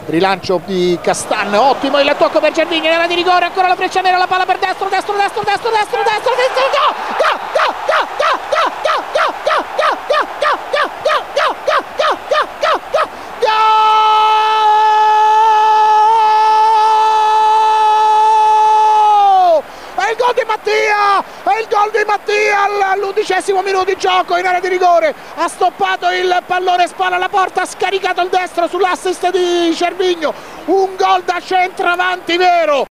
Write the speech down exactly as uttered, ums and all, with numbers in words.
rilancio di Castan, ottimo il tocco per Gervinho in area di rigore, ancora la freccia nera, la palla per destro, destro, destro, destro, destro, destro, destro, go, go, go, go, go, go, go, go, go, go, go, go, go, go, go, go, go, go, go, è il gol di Mattia, è il gol di Mattia all'undicesimo minuto di gioco in area di rigore, ha stoppato il pallone spalla alla porta, ha scaricato il destro sull'assist di Gervinho, un gol da centravanti vero.